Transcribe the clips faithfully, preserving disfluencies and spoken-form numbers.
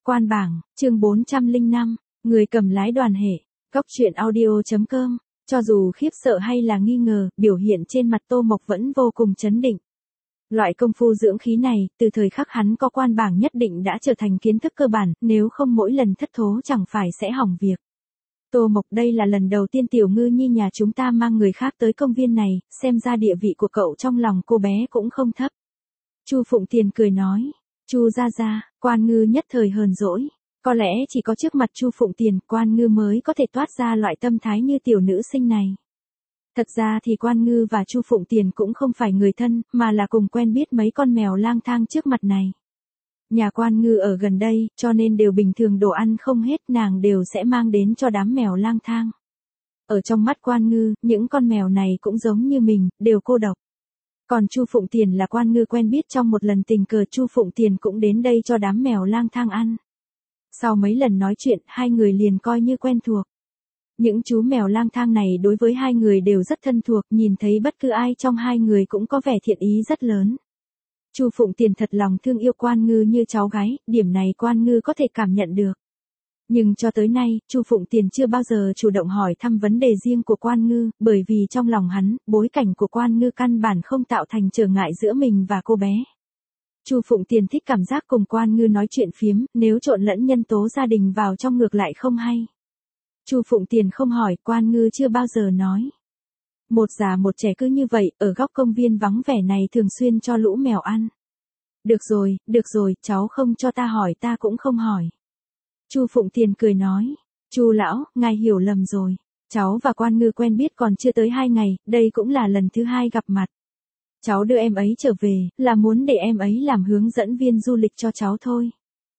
Quan bảng, chương bốn trăm lẻ năm, người cầm lái đoàn hệ, Cóc truyện audio chấm com. Cho dù khiếp sợ hay là nghi ngờ, biểu hiện trên mặt Tô Mộc vẫn vô cùng chấn định. Loại công phu dưỡng khí này, từ thời khắc hắn có quan bảng nhất định đã trở thành kiến thức cơ bản, nếu không mỗi lần thất thố chẳng phải sẽ hỏng việc. Tô Mộc, đây là lần đầu tiên Tiểu Ngư Nhi nhà chúng ta mang người khác tới công viên này, xem ra địa vị của cậu trong lòng cô bé cũng không thấp. Chu Phụng Tiền cười nói. Chu gia gia, Quan Ngư nhất thời hờn dỗi. Có lẽ chỉ có trước mặt Chu Phụng Tiền, Quan Ngư mới có thể toát ra loại tâm thái như tiểu nữ sinh này. Thật ra thì Quan Ngư và Chu Phụng Tiền cũng không phải người thân, mà là cùng quen biết mấy con mèo lang thang trước mặt này. Nhà Quan Ngư ở gần đây, cho nên đều bình thường đồ ăn không hết nàng đều sẽ mang đến cho đám mèo lang thang. Ở trong mắt Quan Ngư, những con mèo này cũng giống như mình, đều cô độc. Còn Chu Phụng Tiền là Quan Ngư quen biết trong một lần tình cờ Chu Phụng Tiền cũng đến đây cho đám mèo lang thang ăn. Sau mấy lần nói chuyện, hai người liền coi như quen thuộc. Những chú mèo lang thang này đối với hai người đều rất thân thuộc, nhìn thấy bất cứ ai trong hai người cũng có vẻ thiện ý rất lớn. Chu Phụng Tiền thật lòng thương yêu Quan Ngư như cháu gái, điểm này Quan Ngư có thể cảm nhận được. Nhưng cho tới nay, Chu Phụng Tiền chưa bao giờ chủ động hỏi thăm vấn đề riêng của Quan Ngư, bởi vì trong lòng hắn, bối cảnh của Quan Ngư căn bản không tạo thành trở ngại giữa mình và cô bé. Chu Phụng Tiền thích cảm giác cùng Quan Ngư nói chuyện phiếm, nếu trộn lẫn nhân tố gia đình vào trong ngược lại không hay. Chu Phụng Tiền không hỏi, Quan Ngư chưa bao giờ nói. Một già một trẻ cứ như vậy, ở góc công viên vắng vẻ này thường xuyên cho lũ mèo ăn. Được rồi, được rồi, cháu không cho ta hỏi ta cũng không hỏi. Chu Phụng Tiền cười nói. Chu lão, ngài hiểu lầm rồi. Cháu và Quan Ngư quen biết còn chưa tới hai ngày, đây cũng là lần thứ hai gặp mặt. Cháu đưa em ấy trở về, là muốn để em ấy làm hướng dẫn viên du lịch cho cháu thôi.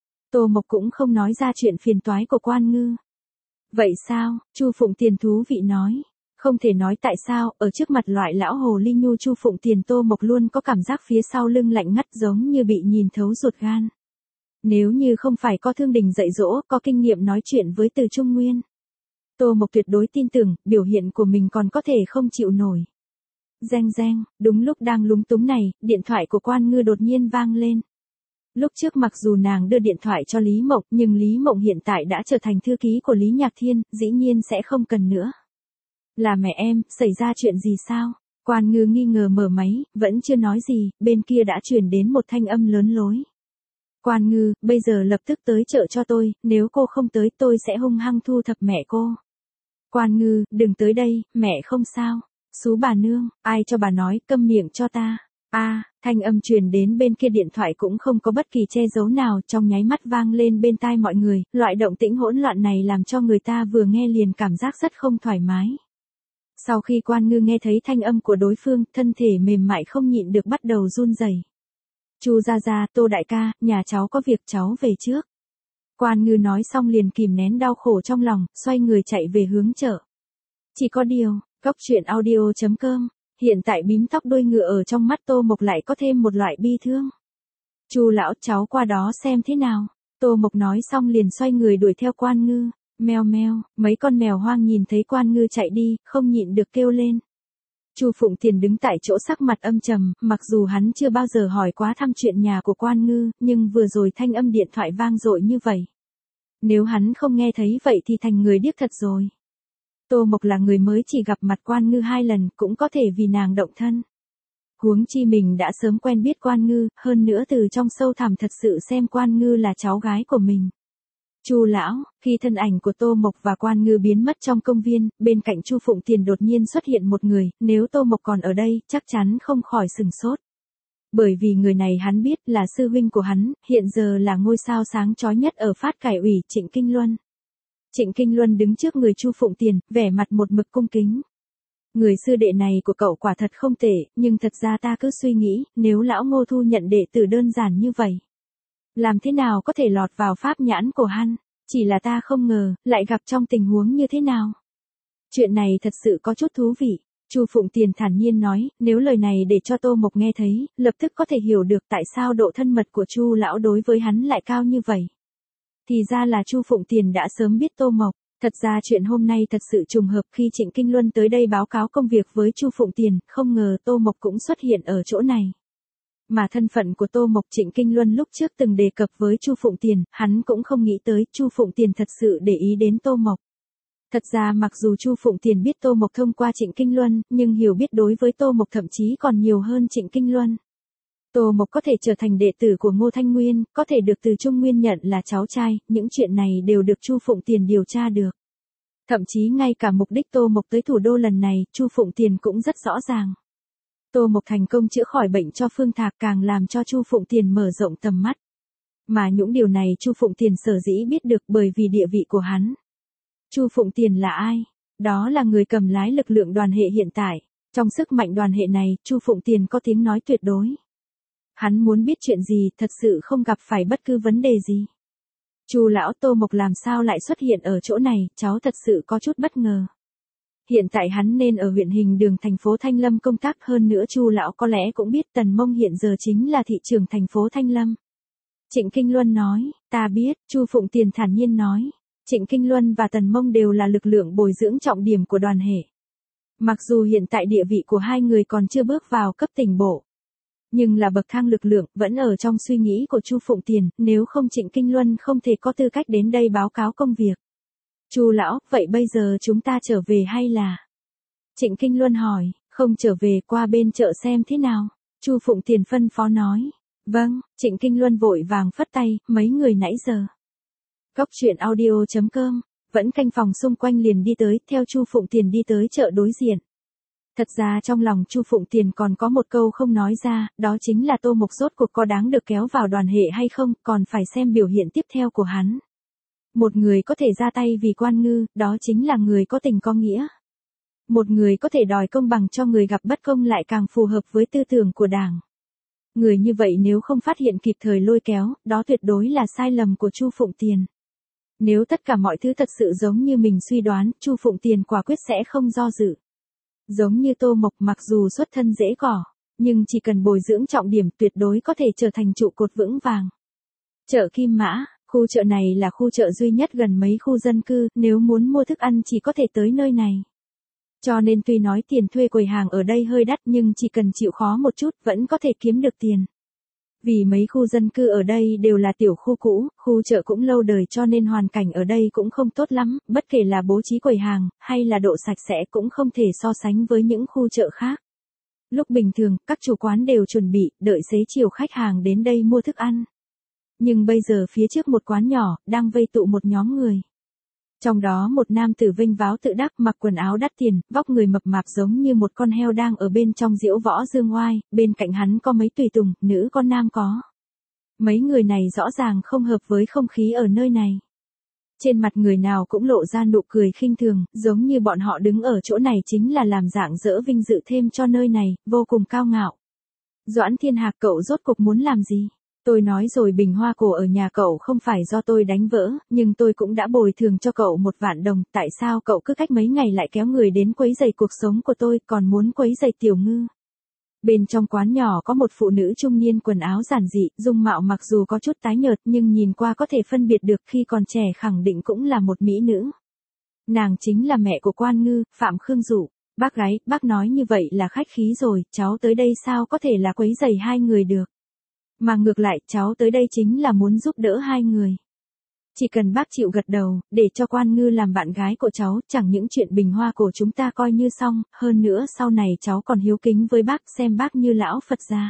Tô Mộc cũng không nói ra chuyện phiền toái của Quan Ngư. Vậy sao? Chu Phụng Tiền thú vị nói. Không thể nói tại sao, ở trước mặt loại lão hồ ly nhu Chu Phụng Tiền Tô Mộc luôn có cảm giác phía sau lưng lạnh ngắt giống như bị nhìn thấu ruột gan. Nếu như không phải có Thương Đình dạy dỗ, có kinh nghiệm nói chuyện với Từ Trung Nguyên, Tô Mộc tuyệt đối tin tưởng, biểu hiện của mình còn có thể không chịu nổi. Reng reng, đúng lúc đang lúng túng này, điện thoại của Quan Ngư đột nhiên vang lên. Lúc trước mặc dù nàng đưa điện thoại cho Lý Mộng, nhưng Lý Mộng hiện tại đã trở thành thư ký của Lý Nhạc Thiên, dĩ nhiên sẽ không cần nữa. Là mẹ em, xảy ra chuyện gì sao? Quan Ngư nghi ngờ mở máy, vẫn chưa nói gì, bên kia đã truyền đến một thanh âm lớn lối. Quan Ngư, bây giờ lập tức tới chợ cho tôi, nếu cô không tới tôi sẽ hung hăng thu thập mẹ cô. Quan Ngư, đừng tới đây, mẹ không sao. Xú bà nương, ai cho bà nói, câm miệng cho ta. A, à, thanh âm truyền đến bên kia điện thoại cũng không có bất kỳ che giấu nào, trong nháy mắt vang lên bên tai mọi người, loại động tĩnh hỗn loạn này làm cho người ta vừa nghe liền cảm giác rất không thoải mái. Sau khi Quan Ngư nghe thấy thanh âm của đối phương, thân thể mềm mại không nhịn được bắt đầu run rẩy. Chu gia gia, Tô đại ca, nhà cháu có việc cháu về trước. Quan Ngư nói xong liền kìm nén đau khổ trong lòng, xoay người chạy về hướng chợ. Chỉ có điều, Cóc truyện audio chấm com, hiện tại bím tóc đuôi ngựa ở trong mắt Tô Mộc lại có thêm một loại bi thương. Chu lão, cháu qua đó xem thế nào. Tô Mộc nói xong liền xoay người đuổi theo Quan Ngư. Meo meo, mấy con mèo hoang nhìn thấy Quan Ngư chạy đi, không nhịn được kêu lên. Chu Phụng Tiền đứng tại chỗ sắc mặt âm trầm, mặc dù hắn chưa bao giờ hỏi quá thăm chuyện nhà của Quan Ngư, nhưng vừa rồi thanh âm điện thoại vang dội như vậy. Nếu hắn không nghe thấy vậy thì thành người điếc thật rồi. Tô Mộc là người mới chỉ gặp mặt Quan Ngư hai lần, cũng có thể vì nàng động thân. Huống chi mình đã sớm quen biết Quan Ngư, hơn nữa từ trong sâu thẳm thật sự xem Quan Ngư là cháu gái của mình. Chu lão, khi thân ảnh của Tô Mộc và Quan Ngư biến mất trong công viên, bên cạnh Chu Phụng Tiền đột nhiên xuất hiện một người, nếu Tô Mộc còn ở đây, chắc chắn không khỏi sừng sốt. Bởi vì người này hắn biết là sư huynh của hắn, hiện giờ là ngôi sao sáng chói nhất ở Phát Cải ủy, Trịnh Kinh Luân. Trịnh Kinh Luân đứng trước người Chu Phụng Tiền, vẻ mặt một mực cung kính. Người sư đệ này của cậu quả thật không tệ, nhưng thật ra ta cứ suy nghĩ, nếu lão Ngô thu nhận đệ tử đơn giản như vậy, làm thế nào có thể lọt vào pháp nhãn của hắn, chỉ là ta không ngờ, lại gặp trong tình huống như thế nào. Chuyện này thật sự có chút thú vị. Chu Phụng Tiền thản nhiên nói, nếu lời này để cho Tô Mộc nghe thấy, lập tức có thể hiểu được tại sao độ thân mật của Chu lão đối với hắn lại cao như vậy. Thì ra là Chu Phụng Tiền đã sớm biết Tô Mộc. Thật ra chuyện hôm nay thật sự trùng hợp khi Trịnh Kinh Luân tới đây báo cáo công việc với Chu Phụng Tiền, không ngờ Tô Mộc cũng xuất hiện ở chỗ này. Mà thân phận của Tô Mộc, Trịnh Kinh Luân lúc trước từng đề cập với Chu Phụng Tiền, hắn cũng không nghĩ tới Chu Phụng Tiền thật sự để ý đến Tô Mộc. Thật ra mặc dù Chu Phụng Tiền biết Tô Mộc thông qua Trịnh Kinh Luân, nhưng hiểu biết đối với Tô Mộc thậm chí còn nhiều hơn Trịnh Kinh Luân. Tô Mộc có thể trở thành đệ tử của Ngô Thanh Nguyên, có thể được từ Trung Nguyên nhận là cháu trai, những chuyện này đều được Chu Phụng Tiền điều tra được. Thậm chí ngay cả mục đích Tô Mộc tới thủ đô lần này, Chu Phụng Tiền cũng rất rõ ràng. Tô Mộc thành công chữa khỏi bệnh cho Phương Thạc càng làm cho Chu Phụng Tiền mở rộng tầm mắt. Mà những điều này Chu Phụng Tiền sở dĩ biết được bởi vì địa vị của hắn. Chu Phụng Tiền là ai? Đó là người cầm lái lực lượng đoàn hệ hiện tại. Trong sức mạnh đoàn hệ này, Chu Phụng Tiền có tiếng nói tuyệt đối. Hắn muốn biết chuyện gì, thật sự không gặp phải bất cứ vấn đề gì. Chu lão, Tô Mộc làm sao lại xuất hiện ở chỗ này, cháu thật sự có chút bất ngờ. Hiện tại hắn nên ở huyện Hình Đường thành phố Thanh Lâm công tác, hơn nữa Chu lão có lẽ cũng biết Tần Mông hiện giờ chính là thị trưởng thành phố Thanh Lâm. Trịnh Kinh Luân nói, ta biết, Chu Phụng Tiền thản nhiên nói. Trịnh Kinh Luân và Tần Mông đều là lực lượng bồi dưỡng trọng điểm của đoàn hệ. Mặc dù hiện tại địa vị của hai người còn chưa bước vào cấp tỉnh bộ, nhưng là bậc thang lực lượng vẫn ở trong suy nghĩ của Chu Phụng Tiền, nếu không Trịnh Kinh Luân không thể có tư cách đến đây báo cáo công việc. Chu lão, vậy bây giờ chúng ta trở về hay là? Trịnh Kinh Luân hỏi, không trở về, qua bên chợ xem thế nào. Chu Phụng Tiền phân phó nói. Vâng, Trịnh Kinh Luân vội vàng phất tay, mấy người nãy giờ. Góc truyện audio chấm com, vẫn canh phòng xung quanh liền đi tới, theo Chu Phụng Tiền đi tới chợ đối diện. Thật ra trong lòng Chu Phụng Tiền còn có một câu không nói ra, đó chính là Tô Mộc rốt cuộc có đáng được kéo vào đoàn hệ hay không, còn phải xem biểu hiện tiếp theo của hắn. Một người có thể ra tay vì Quan Ngư, đó chính là người có tình có nghĩa. Một người có thể đòi công bằng cho người gặp bất công lại càng phù hợp với tư tưởng của Đảng. Người như vậy nếu không phát hiện kịp thời lôi kéo, đó tuyệt đối là sai lầm của Chu Phụng Tiền. Nếu tất cả mọi thứ thật sự giống như mình suy đoán, Chu Phụng Tiền quả quyết sẽ không do dự. Giống như Tô Mộc, mặc dù xuất thân dễ cỏ, nhưng chỉ cần bồi dưỡng trọng điểm tuyệt đối có thể trở thành trụ cột vững vàng. Chợ Kim Mã, khu chợ này là khu chợ duy nhất gần mấy khu dân cư, nếu muốn mua thức ăn chỉ có thể tới nơi này. Cho nên tuy nói tiền thuê quầy hàng ở đây hơi đắt nhưng chỉ cần chịu khó một chút vẫn có thể kiếm được tiền. Vì mấy khu dân cư ở đây đều là tiểu khu cũ, khu chợ cũng lâu đời cho nên hoàn cảnh ở đây cũng không tốt lắm, bất kể là bố trí quầy hàng, hay là độ sạch sẽ cũng không thể so sánh với những khu chợ khác. Lúc bình thường, các chủ quán đều chuẩn bị, đợi xế chiều khách hàng đến đây mua thức ăn. Nhưng bây giờ phía trước một quán nhỏ, đang vây tụ một nhóm người. Trong đó một nam tử vênh váo tự đắc mặc quần áo đắt tiền, vóc người mập mạp giống như một con heo đang ở bên trong diễu võ dương oai, bên cạnh hắn có mấy tùy tùng, nữ con nam có. Mấy người này rõ ràng không hợp với không khí ở nơi này. Trên mặt người nào cũng lộ ra nụ cười khinh thường, giống như bọn họ đứng ở chỗ này chính là làm dạng dỡ vinh dự thêm cho nơi này, vô cùng cao ngạo. Doãn Thiên Hạc, cậu rốt cuộc muốn làm gì? Tôi nói rồi, bình hoa cổ ở nhà cậu không phải do tôi đánh vỡ, nhưng tôi cũng đã bồi thường cho cậu một vạn đồng, tại sao cậu cứ cách mấy ngày lại kéo người đến quấy rầy cuộc sống của tôi, còn muốn quấy rầy Tiểu Ngư? Bên trong quán nhỏ có một phụ nữ trung niên quần áo giản dị, dung mạo mặc dù có chút tái nhợt nhưng nhìn qua có thể phân biệt được khi còn trẻ khẳng định cũng là một mỹ nữ. Nàng chính là mẹ của Quan Ngư, Phạm Khương Dụ. Bác gái, bác nói như vậy là khách khí rồi, cháu tới đây sao có thể là quấy rầy hai người được. Mà ngược lại, cháu tới đây chính là muốn giúp đỡ hai người. Chỉ cần bác chịu gật đầu, để cho Quan Ngư làm bạn gái của cháu, chẳng những chuyện bình hoa cổ chúng ta coi như xong, hơn nữa sau này cháu còn hiếu kính với bác, xem bác như lão Phật gia.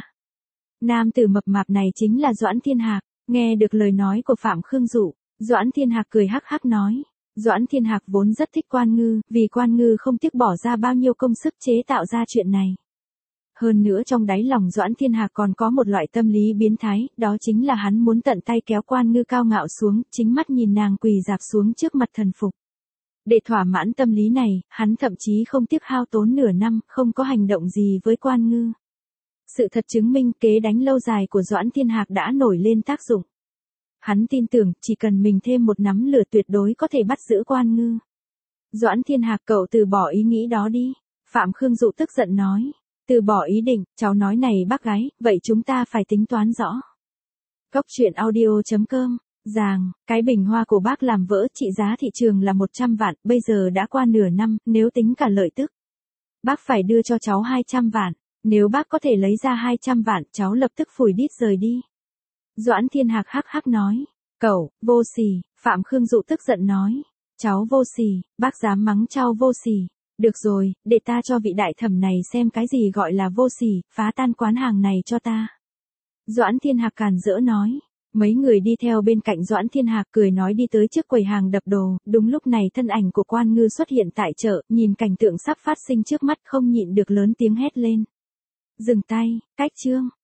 Nam tử mập mạp này chính là Doãn Thiên Hạc, nghe được lời nói của Phạm Khương Dụ, Doãn Thiên Hạc cười hắc hắc nói. Doãn Thiên Hạc vốn rất thích Quan Ngư, vì Quan Ngư không tiếc bỏ ra bao nhiêu công sức chế tạo ra chuyện này. Hơn nữa trong đáy lòng Doãn Thiên Hạc còn có một loại tâm lý biến thái, đó chính là hắn muốn tận tay kéo Quan Ngư cao ngạo xuống, chính mắt nhìn nàng quỳ rạp xuống trước mặt thần phục. Để thỏa mãn tâm lý này, hắn thậm chí không tiếc hao tốn nửa năm, không có hành động gì với Quan Ngư. Sự thật chứng minh kế đánh lâu dài của Doãn Thiên Hạc đã nổi lên tác dụng. Hắn tin tưởng, chỉ cần mình thêm một nắm lửa tuyệt đối có thể bắt giữ Quan Ngư. Doãn Thiên Hạc, cậu từ bỏ ý nghĩ đó đi. Phạm Khương Dụ tức giận nói. Từ bỏ ý định, cháu nói này bác gái, vậy chúng ta phải tính toán rõ. Góc truyện audio chấm com, Giàng, cái bình hoa của bác làm vỡ, trị giá thị trường là một trăm vạn, bây giờ đã qua nửa năm, nếu tính cả lợi tức. Bác phải đưa cho cháu hai trăm vạn. Nếu bác có thể lấy ra hai trăm vạn, cháu lập tức phủi đít rời đi. Doãn Thiên Hạc hắc hắc nói. Cẩu, vô sỉ, Phạm Khương Dụ tức giận nói. Cháu vô sỉ, bác dám mắng cháu vô sỉ. Được rồi, để ta cho vị đại thẩm này xem cái gì gọi là vô sỉ, phá tan quán hàng này cho ta. Doãn Thiên Hạc càn rỡ nói. Mấy người đi theo bên cạnh Doãn Thiên Hạc cười nói đi tới trước quầy hàng đập đồ, đúng lúc này thân ảnh của Quan Ngư xuất hiện tại chợ, nhìn cảnh tượng sắp phát sinh trước mắt không nhịn được lớn tiếng hét lên. Dừng tay, cách trương.